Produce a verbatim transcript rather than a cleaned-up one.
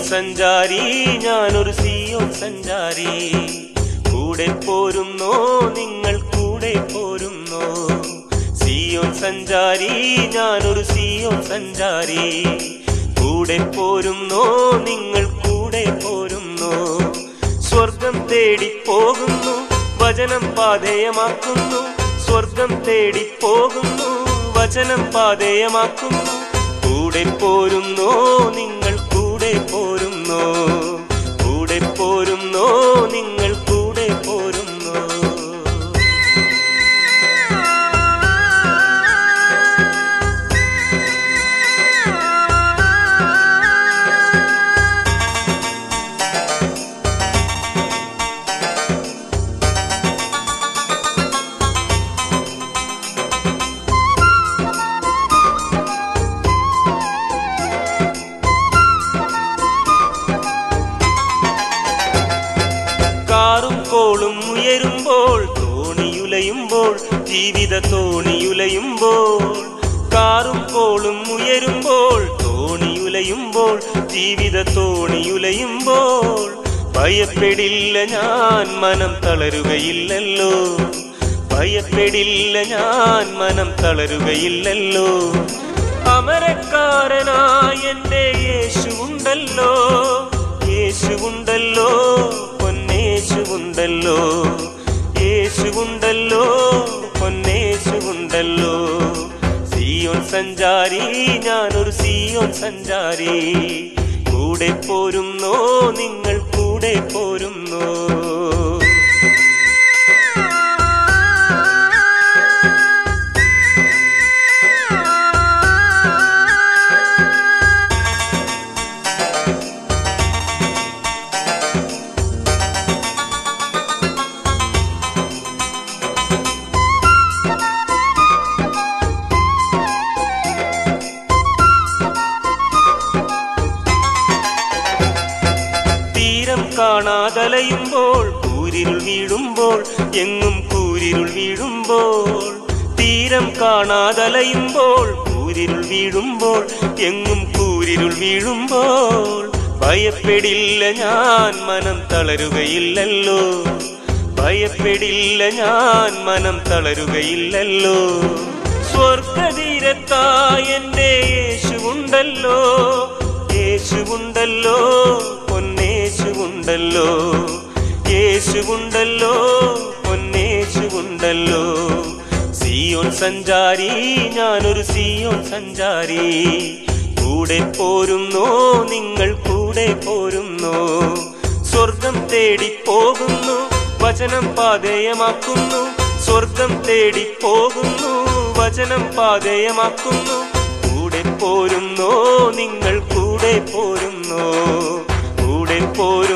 സഞ്ചാരി ഞാനൊരു സിയോൻ സഞ്ചാരി, കൂടെ പോരുന്നോ നിങ്ങൾ കൂടെ പോരുന്നോ? സിയോൻ സഞ്ചാരി ഞാനൊരു സിയോൻ സഞ്ചാരി, കൂടെ പോരുന്നോ നിങ്ങൾ കൂടെ പോരുന്നോ? സ്വർഗം തേടി പോകുന്നു വചനം പാഥേയമാക്കുന്നു, സ്വർഗം തേടി പോകുന്നു വചനം പാഥേയമാക്കുന്നു. കൂടെ പോരുന്നോ നിങ്ങൾ കൂടെ പോരുന്നോ? കൂടെ പോരുന്നോ നിങ്ങൾ കൂടെ പോരുന്നോ? കാറും കോളും ഉയരുമ്പോൾ തോണിയുലയുമ്പോൾ ജീവിത തോണിയുലയുമ്പോൾ, കാറും കോളും ഉയരുമ്പോൾ തോണിയുലയുമ്പോൾ ജീവിത തോണിയുലയുമ്പോൾ, ഭയപ്പെടില്ല ഞാൻ മനം തളരുകയില്ലല്ലോ, ഭയപ്പെടില്ല ഞാൻ മനം തളരുകയില്ലല്ലോ. അമരക്കാരനായ എന്റെ യേശുവുണ്ടല്ലോ, യേശുവുണ്ടല്ലോ പൊന്നേശുവുണ്ടല്ലോ, യേശുവുണ്ടല്ലോ പൊന്നേശുവുണ്ടല്ലോ. സിയോൻ സഞ്ചാരി ഞാനൊരു സിയോൻ സഞ്ചാരി, കൂടെ പോരുന്നോ നിങ്ങൾ കൂടെ പോരുന്നോ? കാണാതലയുമ്പോൾ കൂരിരുൾ വീഴുമ്പോൾ എങ്ങും കൂരിരുൾ വീഴുമ്പോൾ, തീരം കാണാതലയുമ്പോൾ കൂരിരുൾ വീഴുമ്പോൾ എങ്ങും കൂരിരുൾ വീഴുമ്പോൾ, ഭയപ്പെടില്ല ഞാൻ മനം തളരുകയില്ലല്ലോ, ഭയപ്പെടില്ല ഞാൻ മനം തളരുകയില്ലല്ലോ. സ്വർഗതീരത്തായ എന്റെ യേശുവുണ്ടല്ലോ, യേശുവുണ്ടല്ലോ പൊന്നേശുവുണ്ടല്ലോ, യേശുവുണ്ടല്ലോ പൊന്നേശുവുണ്ടല്ലോ. സിയോൻ സഞ്ചാരി ഞാനൊരു സിയോൻ സഞ്ചാരി, കൂടെ പോരുന്നോ നിങ്ങൾ കൂടെ പോരുന്നോ? സ്വർഗം തേടി പോകുന്നു വചനം പാഥേയമാക്കുന്നു, സ്വർഗം തേടി പോകുന്നു വചനം പാഥേയമാക്കുന്നു. കൂടെ പോരുന്നോ നിങ്ങൾ കൂടെ പോരുന്നോ? കൂടെ പോരു